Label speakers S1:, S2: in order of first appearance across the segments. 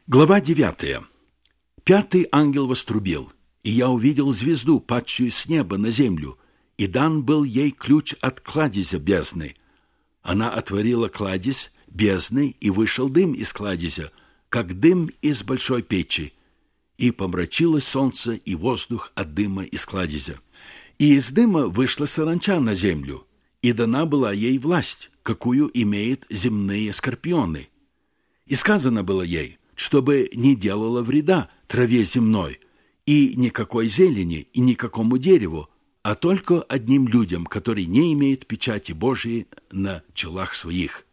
S1: Глава 9. Пятый ангел вострубил, и я увидел звезду, падшую с неба на землю, и дан был ей ключ от кладезя бездны. Она отворила кладезь бездны, и вышел дым из кладезя, как дым из большой печи, и помрачилось солнце и воздух от дыма из кладезя. И из дыма вышла саранча на землю, и дана была ей власть, какую имеют земные скорпионы. И сказано было ей, чтобы не делала вреда траве земной, и никакой зелени, и никакому дереву, а только одним людям, которые не имеют печати Божией на челах своих.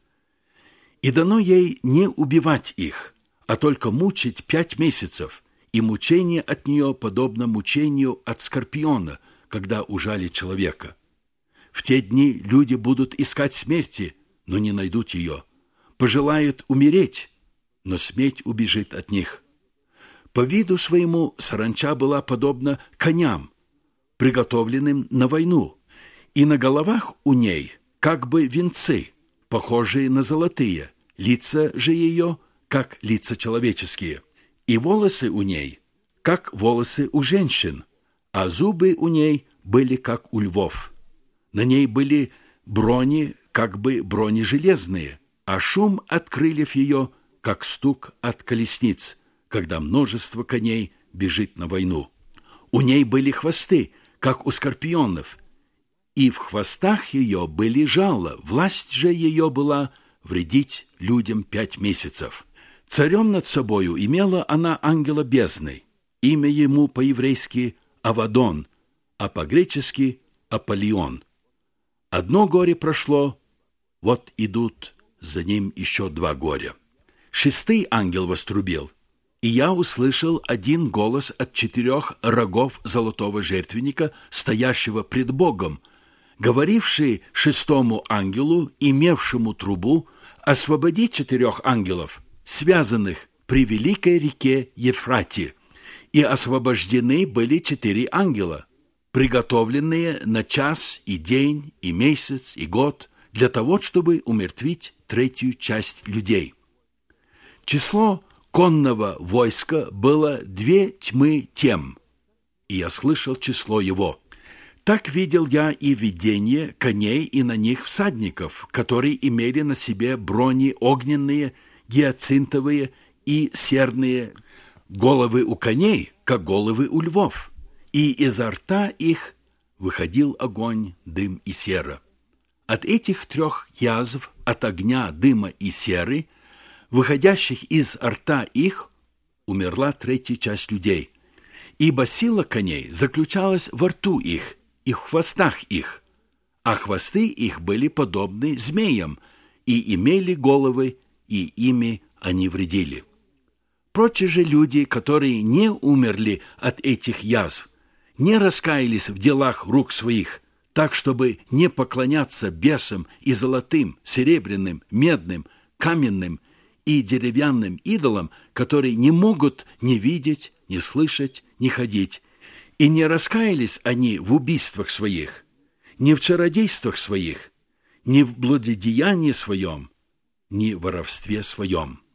S1: И дано ей не убивать их, а только мучить 5 месяцев, и мучение от нее подобно мучению от скорпиона, когда ужалит человека. В те дни люди будут искать смерти, но не найдут ее, пожелают умереть, но смерть убежит от них. По виду своему саранча была подобна коням, приготовленным на войну, и на головах у ней как бы венцы, похожие на золотые, лица же ее, как лица человеческие, и волосы у ней, как волосы у женщин, а зубы у ней были, как у львов. На ней были брони, как бы брони железные, а шум от крыльев ее, как стук от колесниц, когда множество коней бежит на войну. У ней были хвосты, как у скорпионов, и в хвостах ее были жало, власть же ее была вредить людям 5 месяцев. Царем над собою имела она ангела бездны, имя ему по-еврейски Авадон, а по-гречески Аполлион. Одно горе прошло, вот идут за ним еще 2 горя. 6-й ангел вострубил, и я услышал один голос от 4 рогов золотого жертвенника, стоящего пред Богом, говоривший 6-му ангелу, имевшему трубу, освободи 4 ангелов, связанных при великой реке Ефрате, и освобождены были 4 ангела, приготовленные на час и день, и месяц, и год, для того, чтобы умертвить 3-ю часть людей. Число конного войска было 2 тьмы тем, и я слышал число его. Так видел я и видение коней и на них всадников, которые имели на себе брони огненные, гиацинтовые и серные, головы у коней, как головы у львов, и изо рта их выходил огонь, дым и сера. От этих 3 язв, от огня, дыма и серы, выходящих из рта их, умерла 3-я часть людей, ибо сила коней заключалась во рту их и в хвостах их, а хвосты их были подобны змеям и имели головы, и ими они вредили. Прочие же люди, которые не умерли от этих язв, не раскаялись в делах рук своих, так, чтобы не поклоняться бесам и золотым, серебряным, медным, каменным и деревянным идолам, которые не могут ни видеть, ни слышать, ни ходить, и не раскаялись они в убийствах своих, ни в чародействах своих, ни в блудодеянии своем, ни в воровстве своем.